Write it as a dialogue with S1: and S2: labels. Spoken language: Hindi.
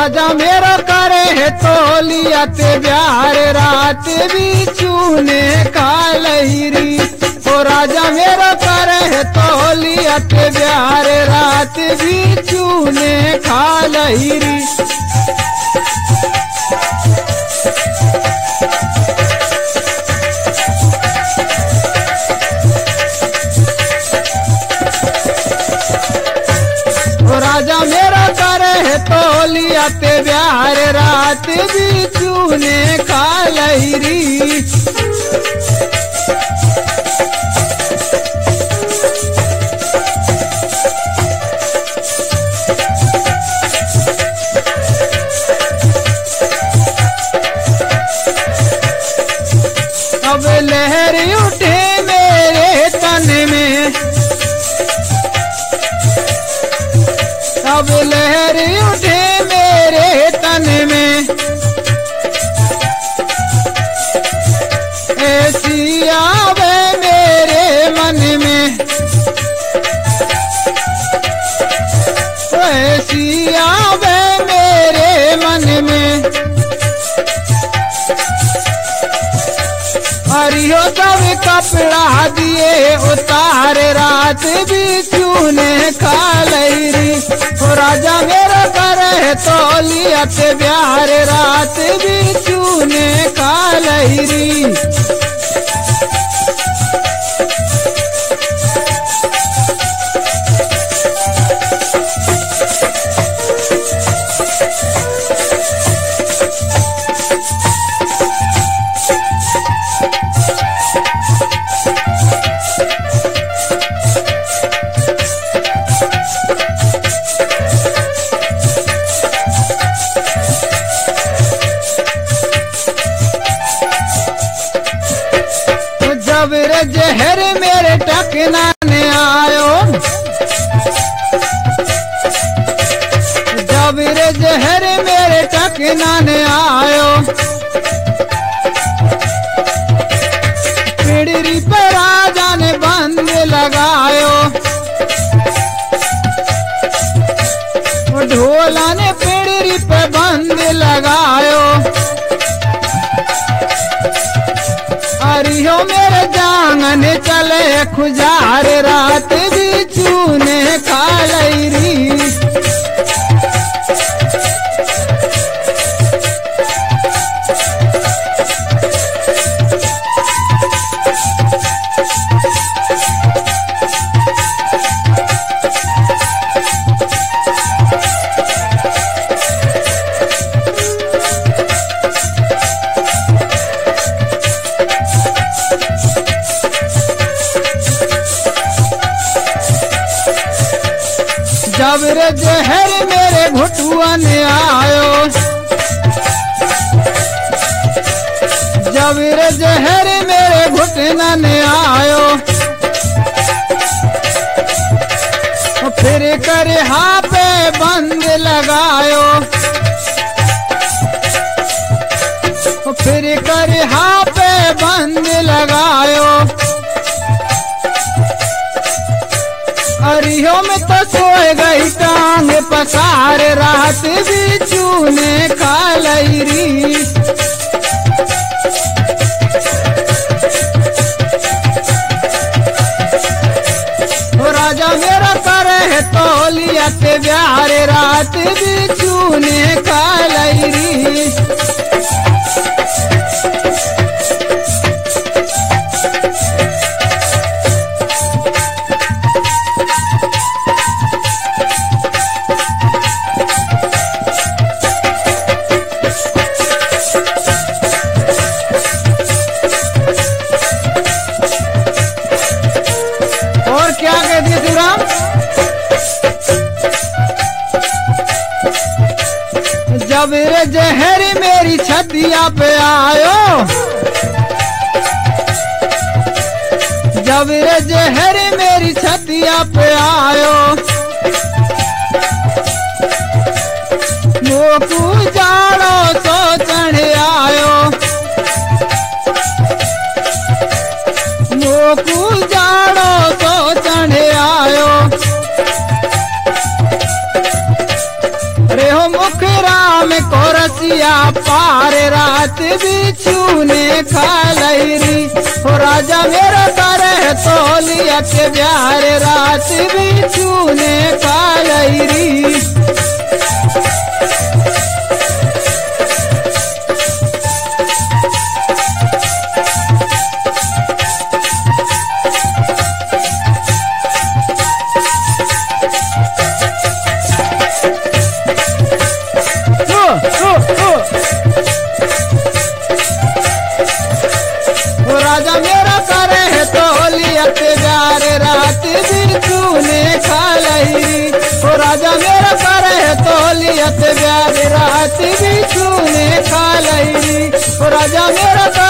S1: राजा मेरा करे है तोलिया ते ब्यार रात भी चूने का लहरी। ओ राजा मेरा करे है तोलिया ते ब्यार रात भी चूने का लहरी। राजा मेरा करे है तोलिया ते ब्यार रात भी चूने का लहरी। अब लहर उठे मेरे तन में, अब लहर उठे मेरे तन में, ऐसी आवे मेरे मन में, ऐसी आवे मेरे मन में। हरियो सब कपड़ा दिए उतार रात भी चूने का लहरी। ओ राजा मेरा करे तोलिया ते ब्यार रात भी चूने का लहरी। जब रे जहर मेरे टकना ने आयो, जब रे जहर मेरे टकना ने आयो, पिड़री पे राजा ने बंद लगायो, ढोला ने पिड़री पे बंद लगायो। हरियो मेरे जांगन चले खुजार रात भी चूने का लहरी। जब रे जहर मेरे घुटुआ ने आयो, जब रे जहर मेरे घुटना ने आयो, फिर कर हाँ पे बंद लगायो, फिर कर हाँ पे बंद लगायो। हरियो में तो सोए गई टांग पसार रात भी चूने का लहरी। राजा मेरा करे है तोलिया ते ब्यार रात भी चूने का लहरी। और क्या कह दिए शिवराम? जब रे जहर मेरी छतिया पे आयो, जब रे जहर मेरी छतिया पे आयो, मोकू जाड़ो तो चढ़ आयो, मोकू जाड़ो तो चढ़ आयो। रे हो मुखरा नदिया पार रात बिच्छू ने खा लहरी हो राजा मेरा करे तोलिया के प्यार रात बिच्छू ने खा लहरी राजा मेरा करे है तोलिया के प्यार रात बिच्छू ने खा लहरी ओ राजा मेरा करे है तोलिया के प्यार रात बिच्छू ने खा लहरी ओ राजा मेरा